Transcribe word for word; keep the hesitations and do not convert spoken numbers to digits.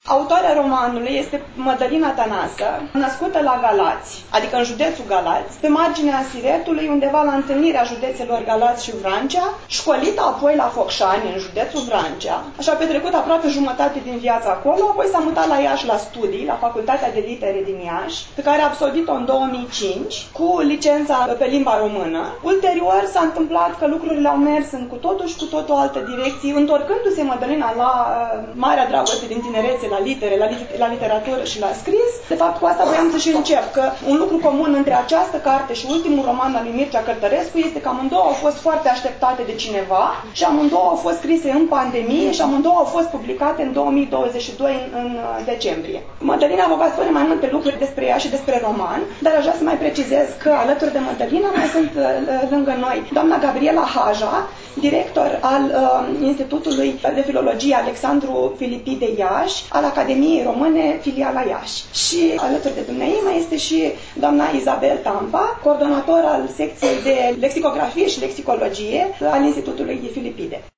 Autoarea romanului este Mădălina Tănasă, născută la Galați, adică în județul Galați, pe marginea Siretului, undeva la întâlnirea județelor Galați și Vrancea, școlită apoi la Focșani, în județul Vrancea. Așa a petrecut aproape jumătate din viața acolo, apoi s-a mutat la Iași la studii, la Facultatea de Litere din Iași, pe care a absolvit-o în două mii cinci, cu licența pe limba română. Ulterior s-a întâmplat că lucrurile au mers în cu totul și cu totul alte direcții, întorcându-se Mădălina la uh, marea dragoste din tinerețe, la litere, la, lit- la literatură și la scris. De fapt, cu asta voiam să și încep, că un lucru comun între această carte și ultimul roman al lui Mircea Cărtărescu este că amândouă au fost foarte așteptate de cineva și amândouă au fost scrise în pandemie și amândouă au fost publicate în două mii douăzeci și doi, în, în decembrie. Mădălina vă va spune mai multe lucruri despre ea și despre roman, dar aș vrea să mai precizez că alături de Mădălina mai sunt lângă noi doamna Gabriela Haja, director al uh, Institutului de Filologie Alexandru Filipide Iași, al Academiei Române, filiala Iași. Și alături de dumneavoastră mai este și doamna Isabel Tampa, coordonator al secției de lexicografie și lexicologie al Institutului Filipide.